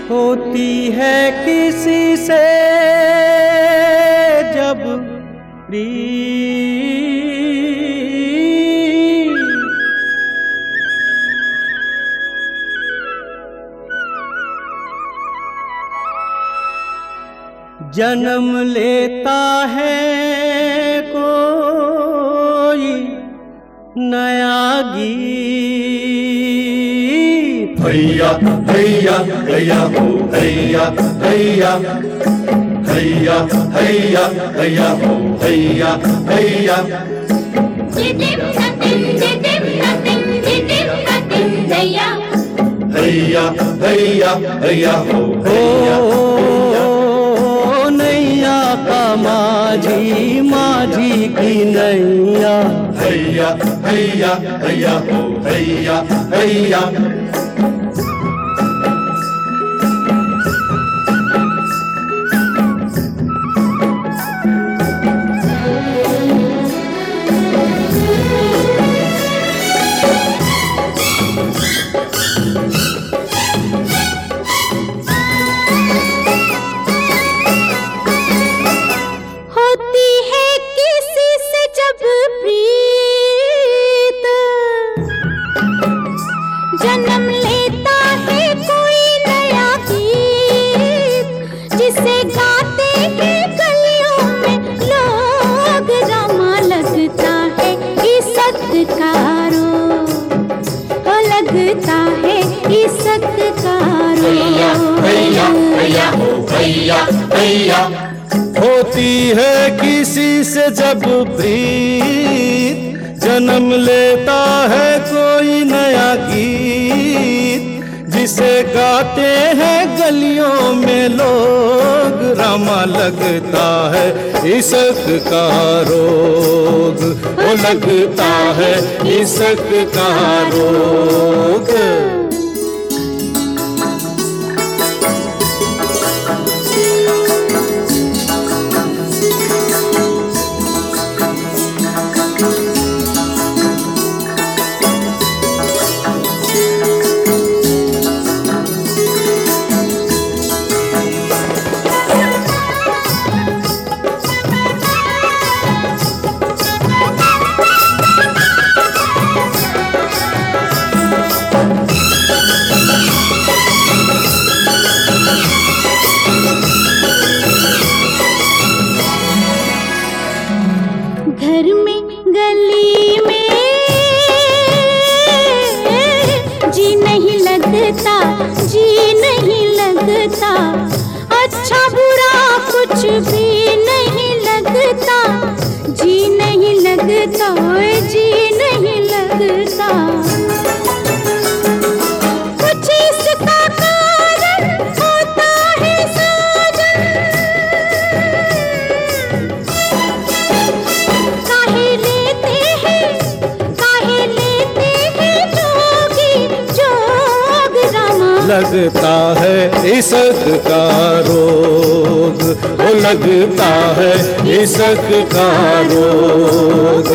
होती है किसी से जब प्रीत, जन्म लेता है कोई नया गीत। हैया हैया हैया हो हैया हैया हैया हैया हैया हो हैया हैया। हैया हैया हैया हो हैया नैया का माझी माझी की नैया। हैया हैया हैया हो हैया हैया। जन्म लेता है कोई नया गीत, जिसे गाते हैं गलियों में लोग। रमा लगता है इसक का रोग, लगता है इसक का रोग। हैया हैया हो हैया हैया। होती है किसी से जब प्रीत, जन्म लेता है कोई नया गीत, जिसे गाते हैं गलियों में लोग। रमा लगता है इश्क का रोग, वो लगता है इश्क का रोग। घर में गली में जी नहीं लगता, जी नहीं लगता। अच्छा बुरा कुछ भी नहीं लगता, जी नहीं लगता, जी नहीं लगता। कुछ इसका कारण होता है साजन, काहे लेते हैं जोगी जोग। रमा लगता है इश्क का रोग, वो लगता है इश्क का रोग।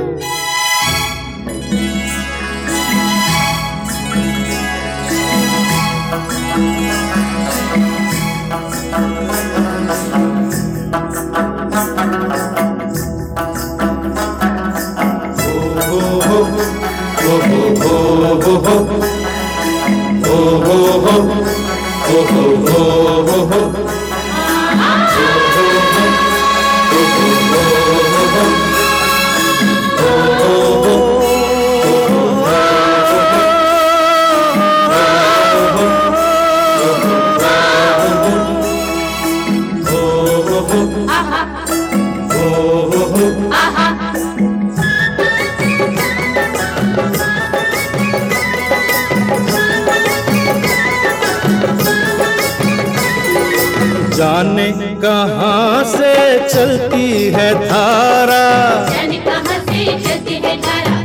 जाने कहाँ से चलती है धारा, जाने कहाँ से चलती है धारा।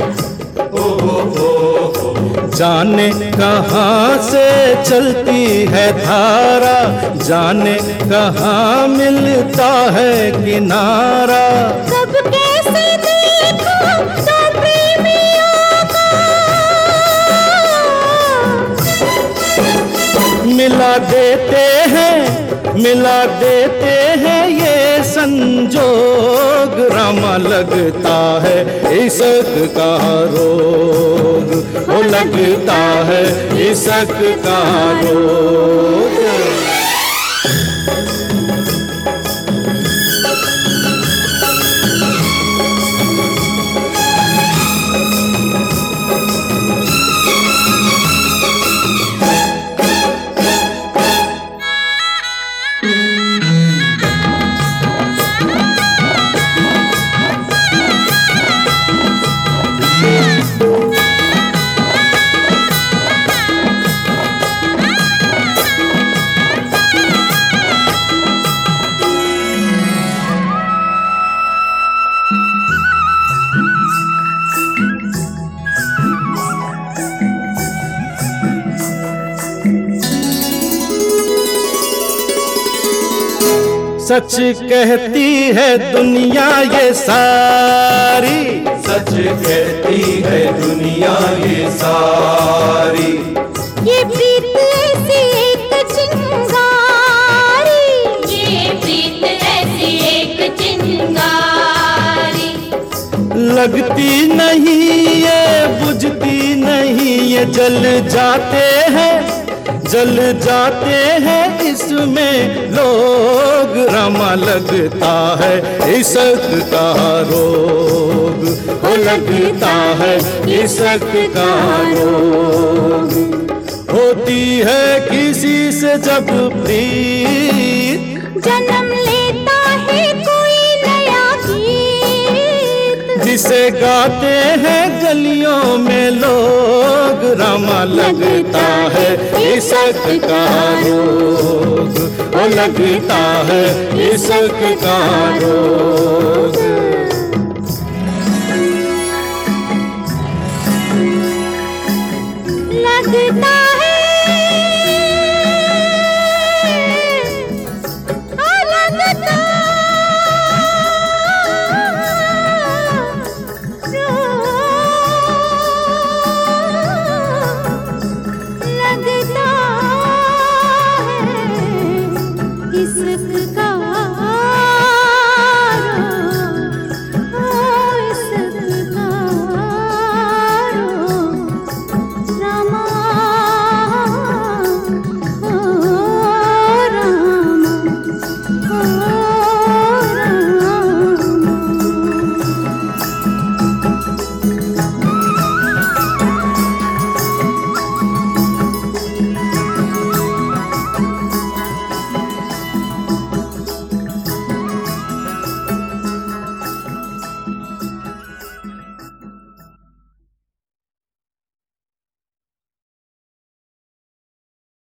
जाने कहाँ से चलती है धारा, जाने कहाँ मिलता है किनारा। कब कैसे देखो तो प्रेमियों को मिला देते हैं ये संजोग, रामा लगता है इश्क का रोग, वो लगता है इश्क का रोग। सच कहती है दुनिया ये सारी, सच कहती है दुनिया ये सारी, ये प्रीत ऐसी एक चिंगारी, ये प्रीत ऐसी एक चिंगारी, लगती नहीं ये बुझती नहीं ये, जल जाते हैं इसमें लोग, रामा लगता है इश्क का रोग, वो लगता है इश्क का रोग। होती है किसी से जब प्रीत, जन्म लेता है कोई नया गीत, जिसे गाते हैं गलियों में लोग, रामा लगता है इश्क का रोग, वो लगता है इश्क का रोग। लगता